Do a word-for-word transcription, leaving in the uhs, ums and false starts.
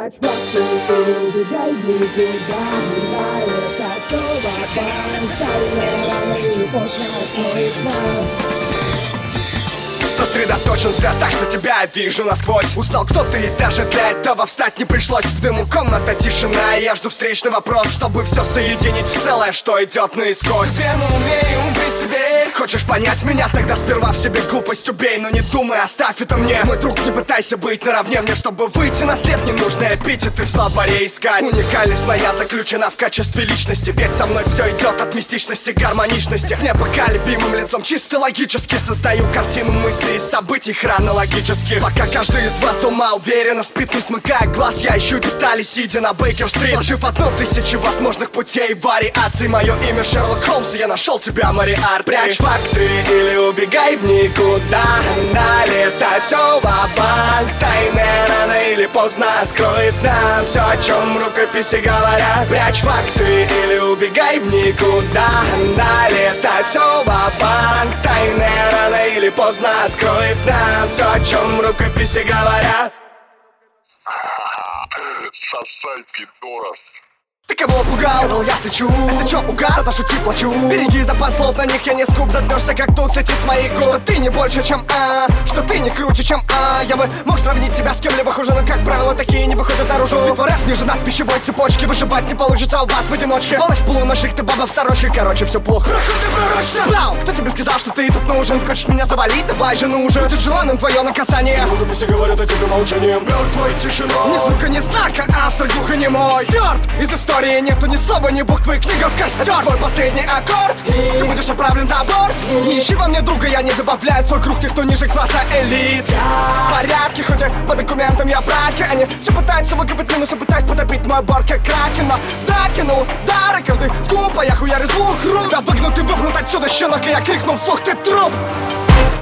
Прячь факты и убегай никуда. На это снова тайна, рано или поздно откроет нам. Сосредоточен взгляд так, что тебя вижу насквозь. Узнал, кто ты, и даже для этого встать не пришлось. В дыму комната, тишина, и я жду встречный вопрос, чтобы все соединить в целое, что идет наискось. Вену умею при себе. Хочешь понять меня, тогда сперва в себе глупость убей. Но не думай, оставь это мне. Мой друг, не пытайся быть наравне мне. Чтобы выйти на след, не нужно эпитеты в словаре искать. Уникальность моя заключена в качестве личности. Ведь со мной все идет от мистичности к гармоничности. С непоколебимым лицом чисто логически создаю картину мыслей и событий хронологических. Пока каждый из вас дома уверенно спит, не смыкая глаз, я ищу детали, сидя на Бейкер-стрит. Сложив одно тысячи возможных путей вариаций. Мое имя Шерлок Холмс, и я нашел тебя, Мориарти. Прячь факты или убегай в никуда. Далее ставь все ва-банк. Тайны рано или поздно откроет нам все, о чем рукописи говорят. Прячь факты или убегай в никуда. Далее ставь все ва-банк. Тайны рано или поздно откроет нам все, о чем рукописи говорят. Сосай, пидорас. Ты кого пугал? Сказал, я сычу. Это чё, угар? Тогда шути плачу. Береги запас слов, на них я не скуп. Заткнешься, как тут цитит с моих губ. Что ты не больше, чем а, что ты не круче, чем а. Я бы мог сравнить тебя с кем-либо хуже, но, как правило, такие не выходят наружу. Ведь рэп не женат в пищевой цепочке. Выживать не получится у вас в одиночке. Волочь полуношник, ты баба в сорочке. Короче, все плохо. Бау! Кто тебе сказал, что ты тут нужен? Хочешь меня завалить? Давай же, ну уже. Будет желанным твое наказание. Рукописи говорят о тебе молчанием. Мертвой тишиной. Ни звука, ни знака, автор глухонемой. Стерт из истории. Нету ни слова, ни буквы, книга в костер. Это твой последний аккорд, и ты будешь отправлен за борт. Не ищи во мне друга, я не добавляю свой круг тех, кто ниже класса элит. В порядке, хоть и по документам я браке. Они все пытаются выкопать минусы, пытаясь потопить мой борт как кракен. Но докинул удары, каждый скупа, я хуярю с двух рук. Тебя выгнут и выпнут отсюда, щенок, и я крикнул вслух, ты труп.